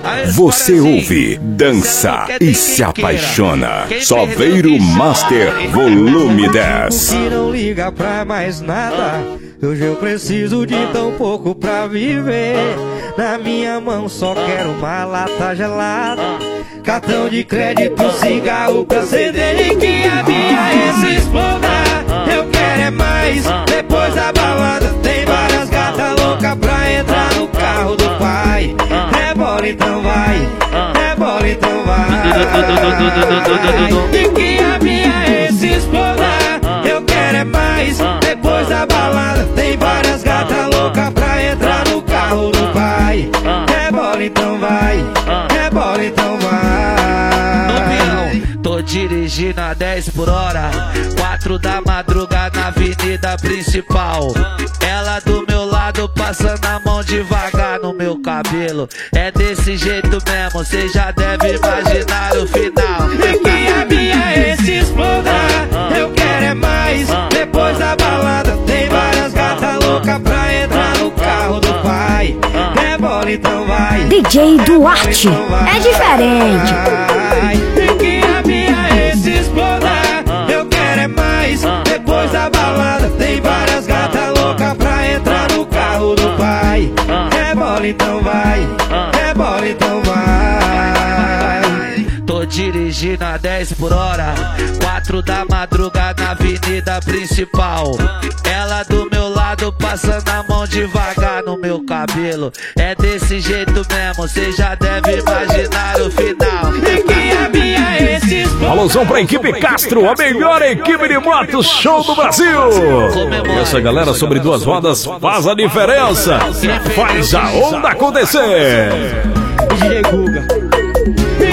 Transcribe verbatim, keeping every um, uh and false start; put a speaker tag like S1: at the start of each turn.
S1: Você ouve, dança e se apaixona. Soveiro Master Volume dez.
S2: Que não liga pra mais nada. Hoje eu preciso de tão pouco pra viver. Na minha mão só quero uma lata gelada, cartão de crédito, cigarro pra acender e que a minha se exploda. Eu quero é mais, depois da balada tem várias gatas loucas pra entrar no carro do pai. Rebola então vai, rebola então vai. E que a minha se exploda. Eu quero é mais, depois da balada tem várias gatas loucas pra entrar no carro do pai. Rebola então vai, rebola então vai.
S3: Tô dirigindo a dez por hora, quatro da madrugada na avenida principal. Ela do meu lado passando a mão devagar no meu cabelo. É desse jeito mesmo, cê já deve imaginar o final.
S2: E que a minha se exploda. Eu quero é mais, depois da balada tem várias gatas loucas pra entrar no carro do pai. Rebola então vai,
S4: D J Duarte é diferente.
S2: E que a minha se exploda. Eu quero é mais, depois da balada tem várias gatas loucas pra entrar no carro do pai. Rebola então vai, rebola então vai.
S3: Tô dirigindo a dez por hora, quatro da madrugada na avenida principal. Ela do meu lado passando a mão devagar no meu cabelo. É desse jeito mesmo, cê já deve imaginar o final.
S2: E que a minha se exploda.
S5: Alusão pra equipe Castro, a melhor equipe de motos show do Brasil. E essa galera sobre duas rodas faz a diferença, faz a onda acontecer.
S2: D J Guga.